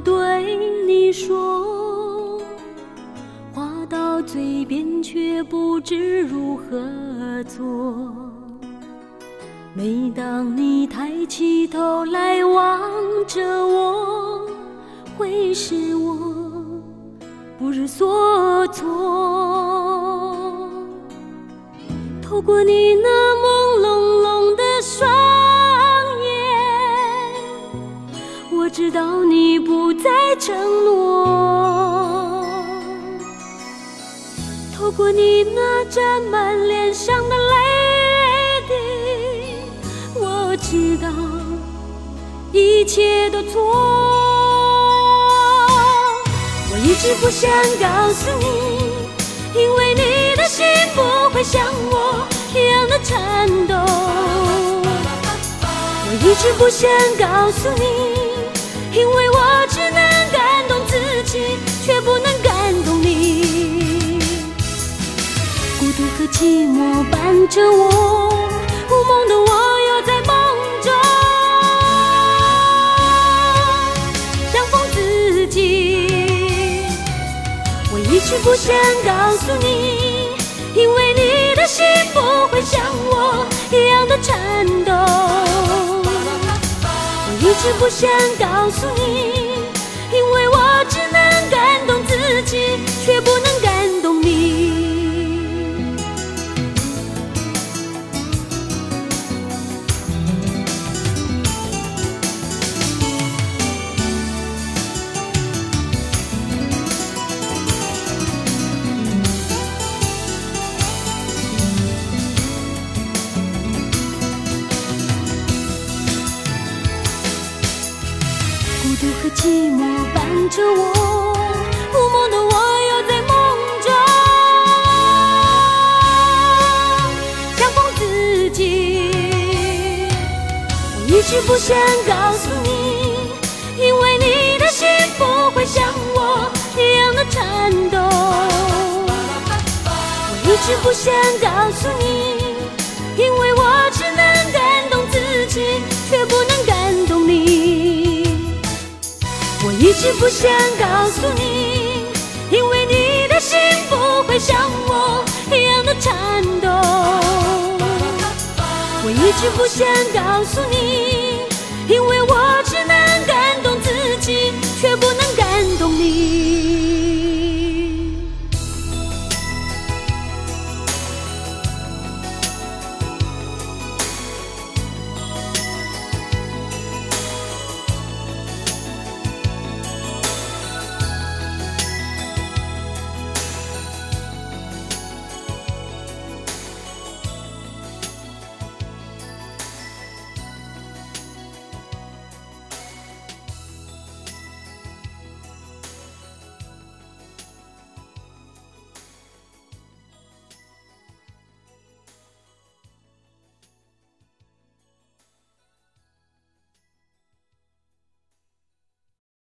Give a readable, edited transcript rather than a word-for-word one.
对你说，话到嘴边却不知如何做。每当你抬起头来望着我，会是我不知所措。透过你那朦胧胧的双眼，我知道你不再承诺。透过你那沾满脸上的泪滴，我知道一切都错。我一直不想告诉你，因为你的心不会像我一样的颤抖。我一直不想告诉你，因为我只能感动自己，却不能感动你。孤独和寂寞伴着我，无梦的我又在梦中相逢自己。我一直不想告诉你，因为你的心不会像我一样的颤抖。我一直不想告诉你，因为我只能感动自己，却不能感动你。孤独和寂寞伴着我，无梦的我又在梦中相逢自己。我一直不想告诉你，因为你的心不会像我一样的颤抖。我一直不想告诉你，因为我只能感动自己，却不能感动你。我一直不想告诉你，因为你的心不会像我一样的颤抖。我一直不想告诉你，因为我只